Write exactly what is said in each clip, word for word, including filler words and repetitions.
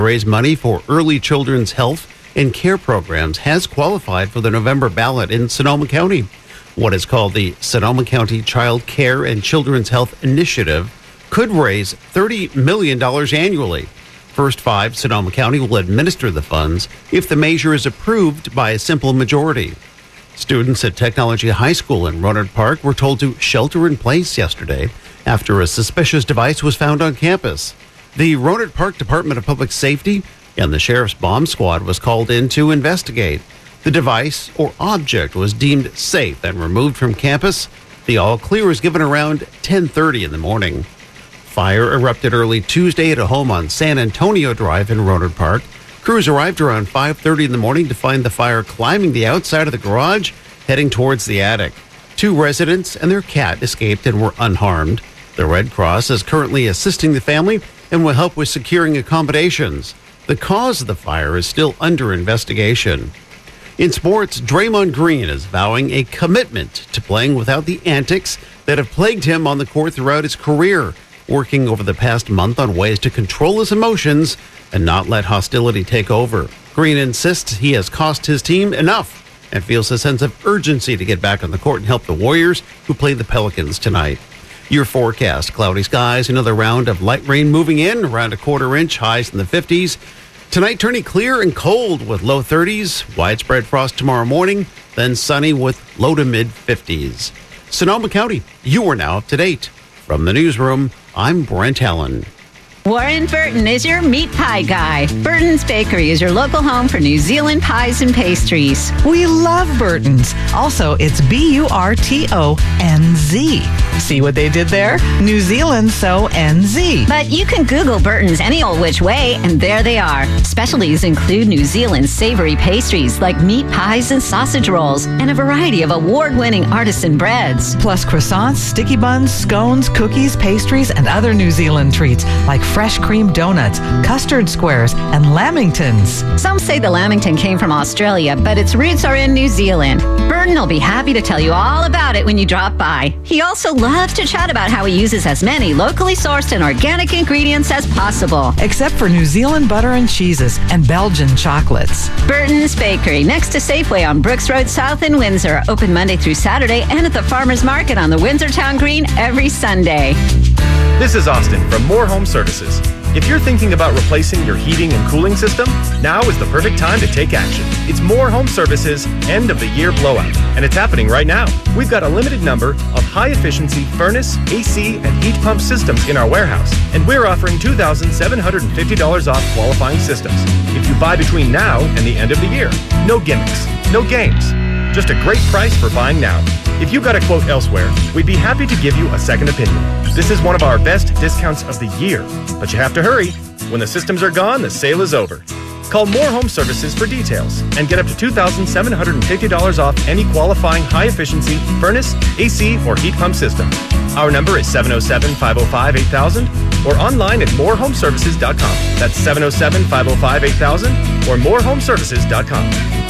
raise money for early children's health and care programs has qualified for the November ballot in Sonoma County. What is called the Sonoma County Child Care and Children's Health Initiative could raise thirty million dollars annually. First Five Sonoma County will administer the funds if the measure is approved by a simple majority. Students at Technology High School in Rohnert Park were told to shelter in place yesterday after a suspicious device was found on campus. The Rohnert Park Department of Public Safety and the Sheriff's Bomb Squad was called in to investigate. The device or object was deemed safe and removed from campus. The all clear was given around ten thirty in the morning. Fire erupted early Tuesday at a home on San Antonio Drive in Rohnert Park. Crews arrived around five thirty in the morning to find the fire climbing the outside of the garage, heading towards the attic. Two residents and their cat escaped and were unharmed. The Red Cross is currently assisting the family and will help with securing accommodations. The cause of the fire is still under investigation. In sports, Draymond Green is vowing a commitment to playing without the antics that have plagued him on the court throughout his career, working over the past month on ways to control his emotions and not let hostility take over. Green insists he has cost his team enough and feels a sense of urgency to get back on the court and help the Warriors, who play the Pelicans tonight. Your forecast: cloudy skies, another round of light rain moving in, around a quarter inch, highs in the fifties. Tonight turning clear and cold with low thirties, widespread frost tomorrow morning, then sunny with low to mid fifties. Sonoma County, you are now up to date. From the newsroom, I'm Brent Allen. Warren Burton is your meat pie guy. Burton's Bakery is your local home for New Zealand pies and pastries. We love Burton's. Also, it's B U R T O N Z. See what they did there? New Zealand, so N Z. But you can Google Burton's any old which way, and there they are. Specialties include New Zealand savory pastries like meat pies and sausage rolls, and a variety of award-winning artisan breads. Plus croissants, sticky buns, scones, cookies, pastries, and other New Zealand treats like fresh cream donuts, custard squares, and lamingtons. Some say the lamington came from Australia, but its roots are in New Zealand. Burton will be happy to tell you all about it when you drop by. He also loves to chat about how he uses as many locally sourced and organic ingredients as possible. Except for New Zealand butter and cheeses and Belgian chocolates. Burton's Bakery, next to Safeway on Brooks Road South in Windsor. Open Monday through Saturday and at the Farmers Market on the Windsor Town Green every Sunday. This is Austin from More Home Services. If you're thinking about replacing your heating and cooling system, now is the perfect time to take action. It's More Home Services End of the Year Blowout, and it's happening right now. We've got a limited number of high-efficiency furnace, A C, and heat pump systems in our warehouse, and we're offering two thousand seven hundred fifty dollars off qualifying systems if you buy between now and the end of the year. No gimmicks, no games. Just a great price for buying now. If you got a quote elsewhere, we'd be happy to give you a second opinion. This is one of our best discounts of the year, but you have to hurry. When the systems are gone, the sale is over. Call More Home Services for details and get up to two thousand seven hundred fifty dollars off any qualifying high-efficiency furnace, A C, or heat pump system. Our number is seven oh seven, five oh five, eight thousand or online at more home services dot com. That's seven oh seven, five oh five, eight thousand or more home services dot com.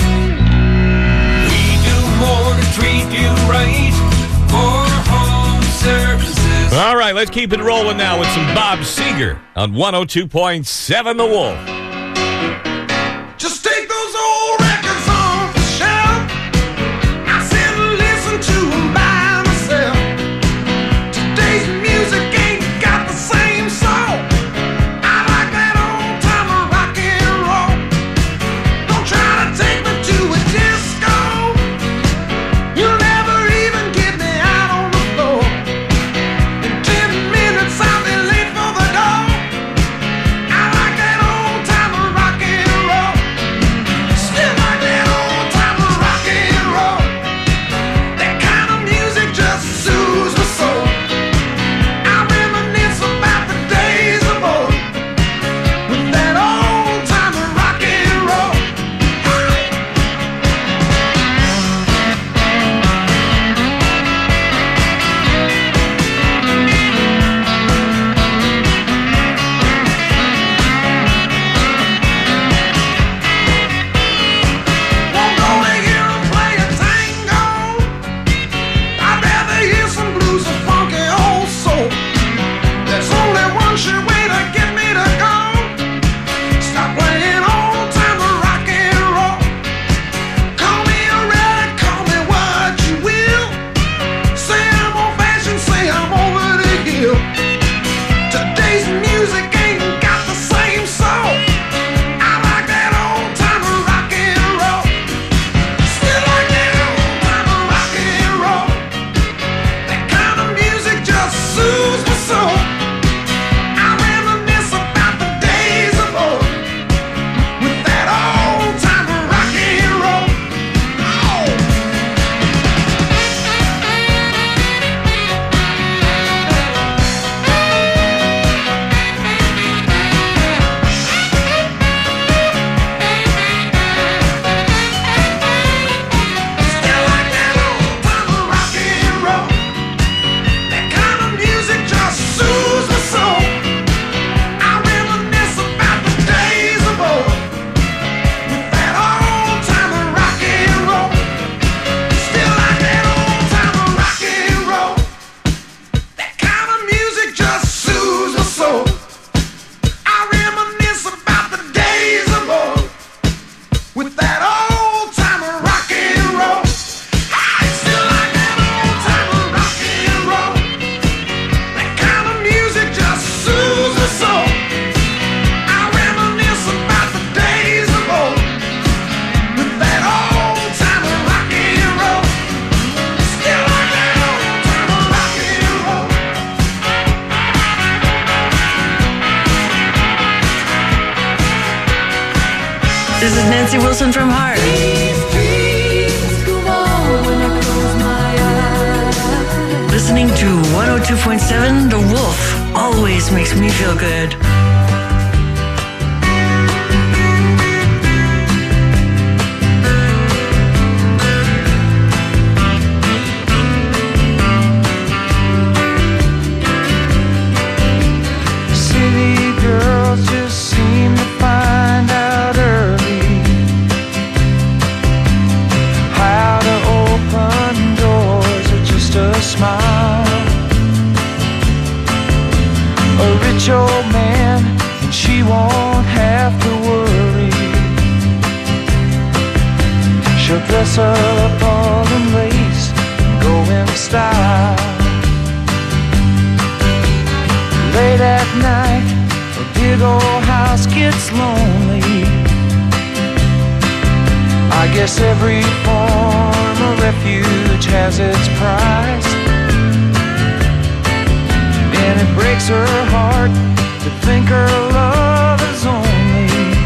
More to treat you right. More Home Services. All right, let's keep it rolling now with some Bob Seger on one oh two point seven The Wolf. Just take those old records off the shelf. I sit and listen to them by myself. Today's music ain't got the same soul. I like that old time rock and roll. Don't try to take me to a disco. You'll never even get me out on the floor. In ten minutes I'll be late for the door. I like that old time This is Nancy Wilson from Heart. Listening to one oh two point seven The Wolf always makes me feel good. City girls just seem to find out early how to open doors with just a smile. A rich old man, and she won't have to worry. She'll dress up all in lace and go in style. Late at night, a big old house gets lonely. I guess every form of refuge has its price. And it breaks her heart to think her love is only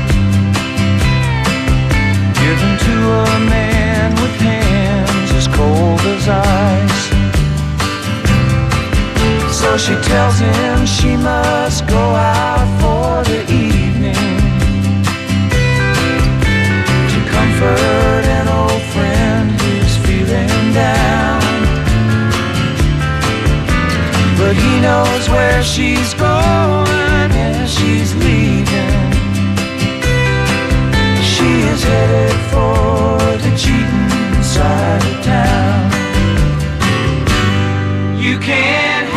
given to a man with hands as cold as ice. So she tells him she must go out for the evening to comfort an old friend who's feeling down. But he knows where she's going as she's leaving. She is headed for the cheating side of town. You can't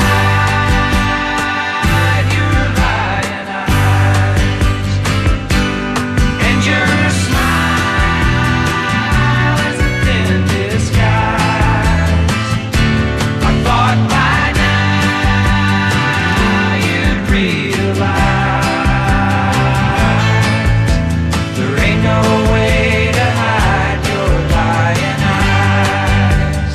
hide your lying eyes, and your smile is a thin disguise. I thought by now you'd realize there ain't no way to hide your lying eyes.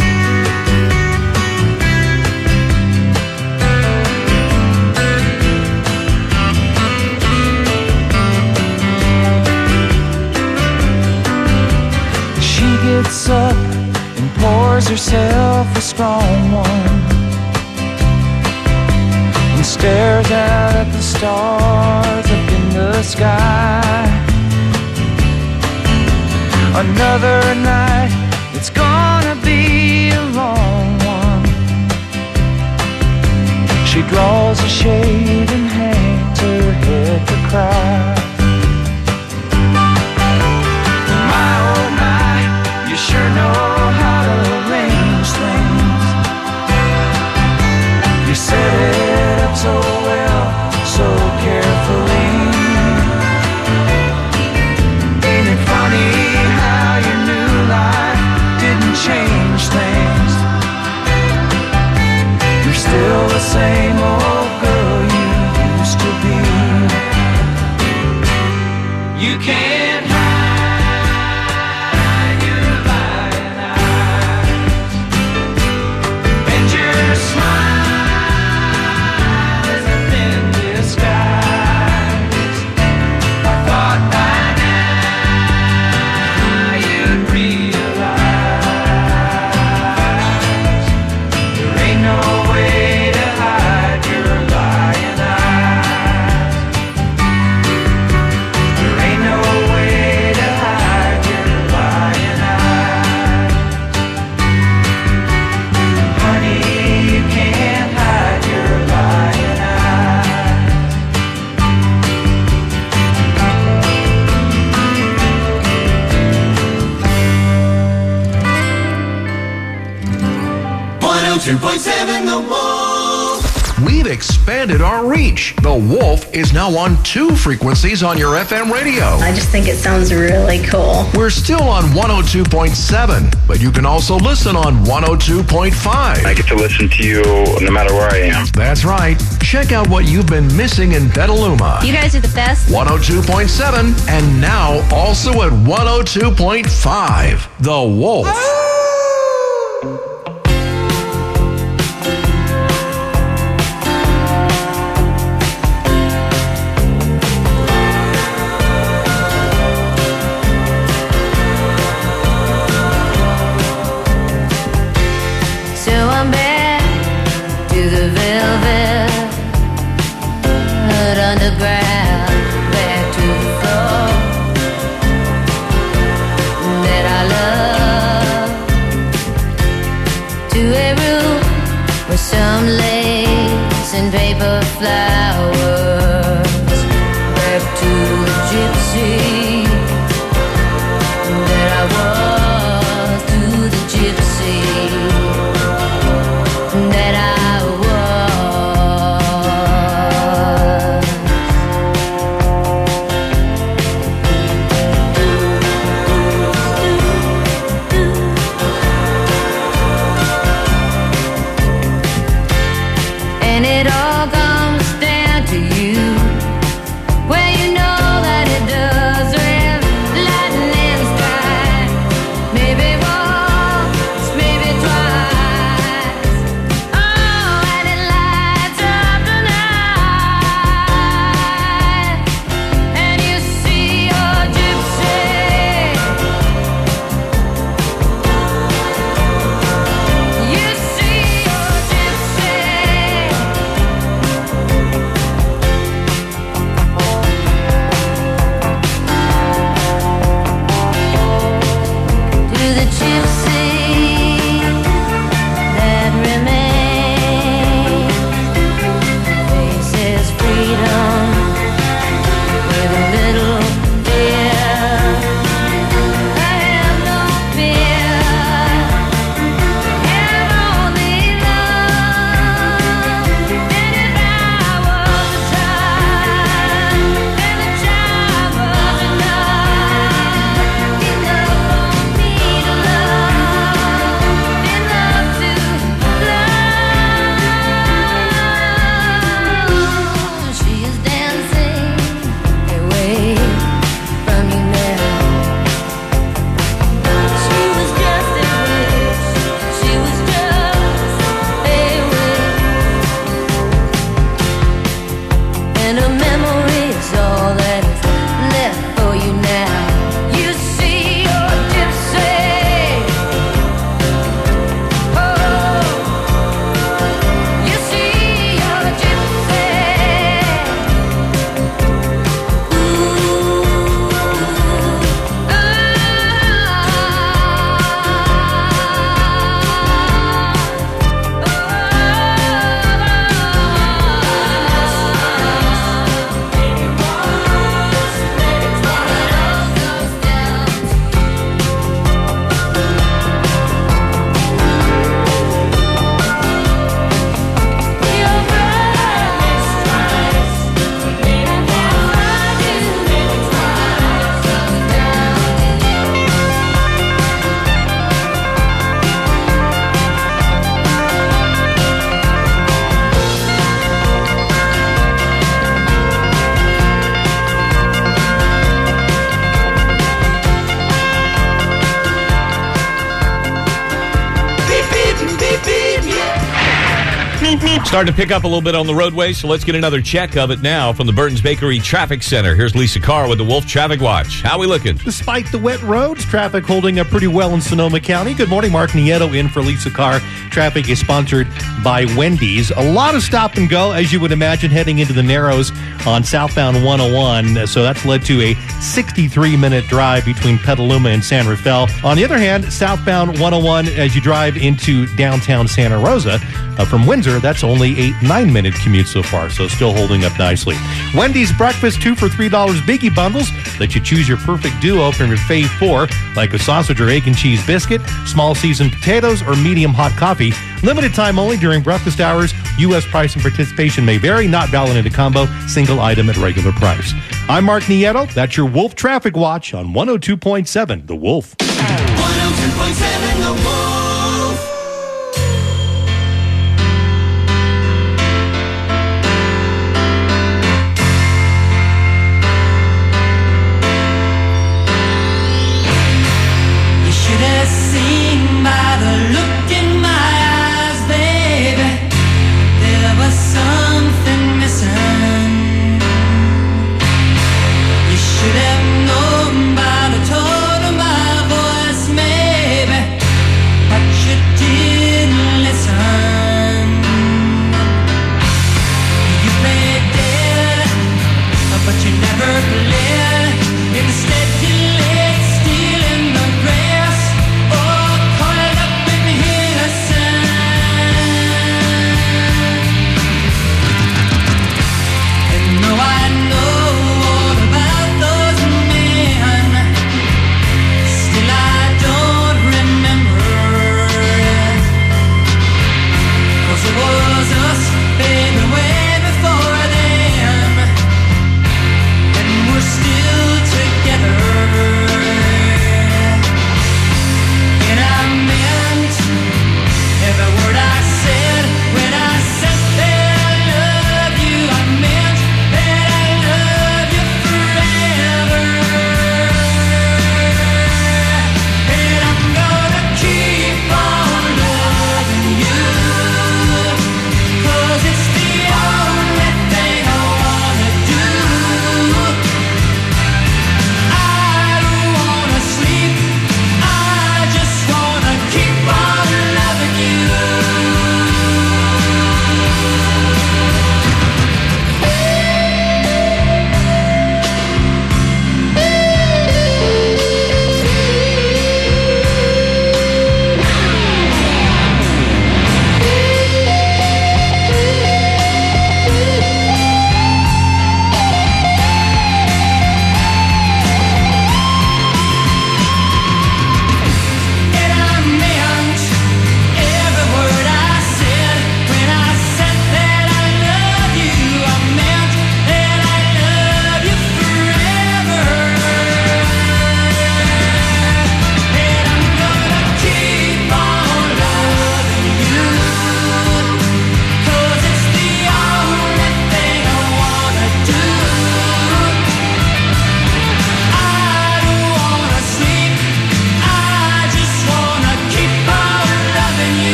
She gets up and pours herself a strong one and stares out at the stars up in the sky. Another night, it's gonna be a long one. She draws a shade and hangs her head to cry. My oh my, you sure know how to arrange things. You set it up so well, so carefully. Ain't it funny how your new life didn't change things? You're still the same old girl you used to be. You can't hide your lying eyes, and your smile is a thin disguise. I thought by now you'd realize there ain't no way to hide your lying eyes. There ain't no way to hide your lying eyes. Honey, you can't hide your lying eyes. one oh two point seven The Wolf. We've expanded our reach. The Wolf is now on two frequencies on your F M radio. I just think it sounds really cool. We're still on one oh two point seven, but you can also listen on one oh two point five. I get to listen to you no matter where I am. That's right. Check out what you've been missing in Petaluma. You guys are the best. one oh two point seven, and now also at one oh two point five. The Wolf. Starting to pick up a little bit on the roadway, so let's get another check of it now from the Burton's Bakery Traffic Center. Here's Lisa Carr with the Wolf Traffic Watch. How we looking? Despite the wet roads, traffic holding up pretty well in Sonoma County. Good morning, Mark Nieto in for Lisa Carr. Traffic is sponsored by Wendy's. A lot of stop and go, as you would imagine, heading into the Narrows on southbound one oh one. So that's led to a sixty-three minute drive between Petaluma and San Rafael. On the other hand, southbound one oh one, as you drive into downtown Santa Rosa uh, from Windsor, that's only a nine minute commute so far, so still holding up nicely. Wendy's breakfast, two for three dollars biggie bundles. Let you choose your perfect duo from your fave four, like a sausage or egg and cheese biscuit, small seasoned potatoes, or medium hot coffee. Limited time only during breakfast hours. U S price and participation may vary. Not valid in a combo. Single item at regular price. I'm Mark Nieto. That's your Wolf Traffic Watch on one oh two point seven The Wolf. one oh two point seven The Wolf. You should have seen by the look in my eyes, baby, there was something missing. You should have known by the tone of my voice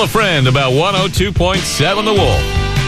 Tell a friend about one oh two point seven The Wolf.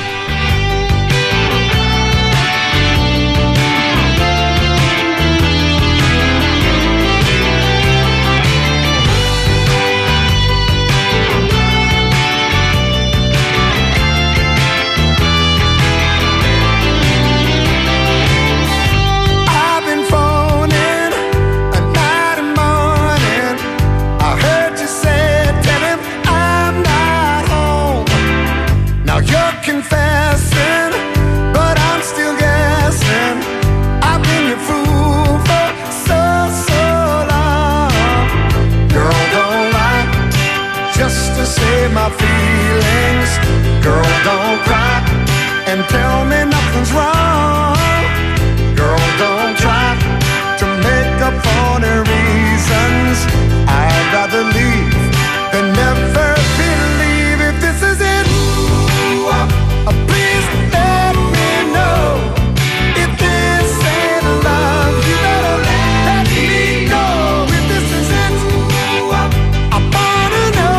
My feelings, girl, don't cry and tell me nothing's wrong. Girl, don't try to make up for the reasons. I'd rather leave than never believe. If this is it, ooh, uh, please let me know. If this ain't love, you better let me go. If this is it, ooh, uh, I wanna know.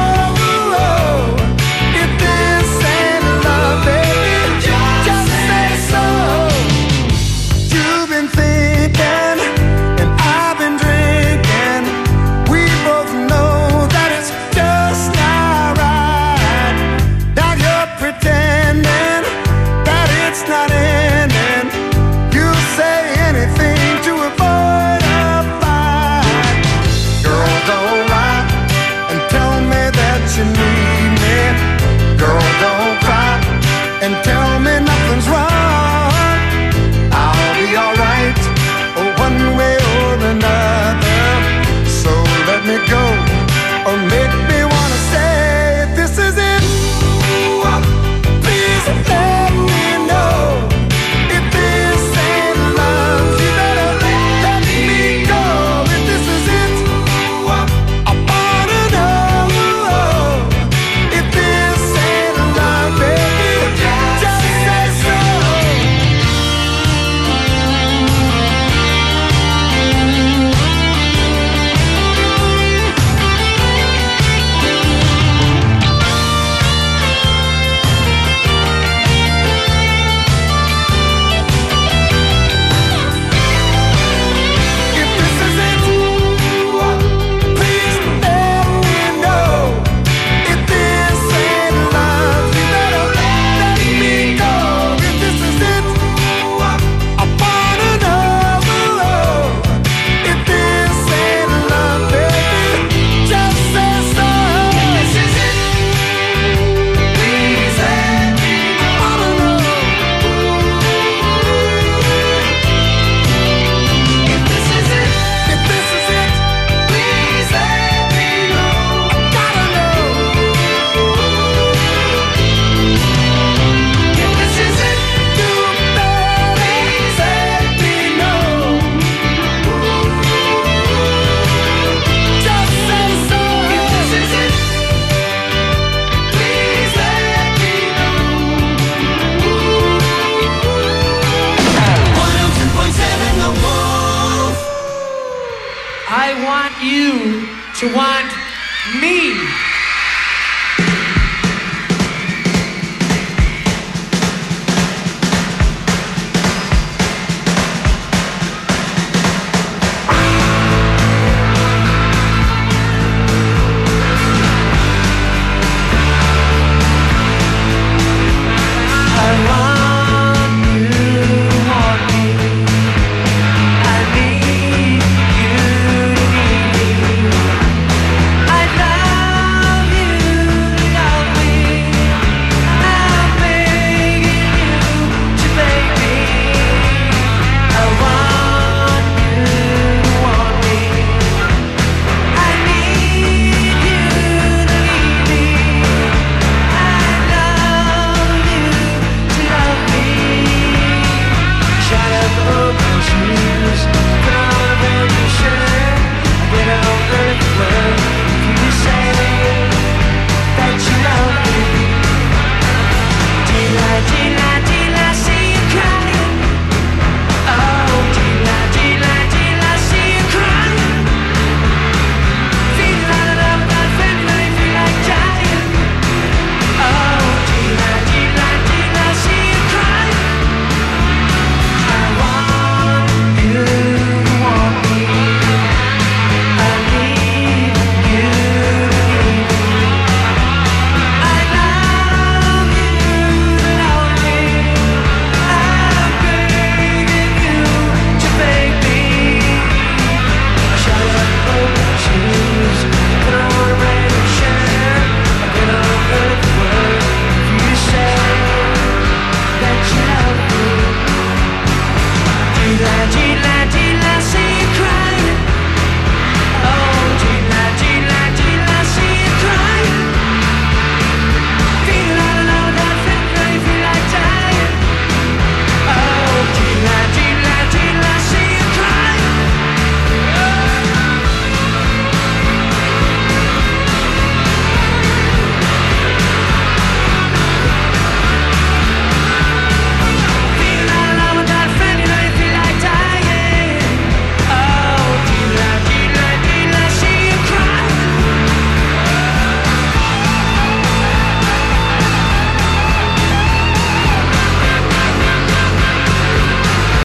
I want you to want me.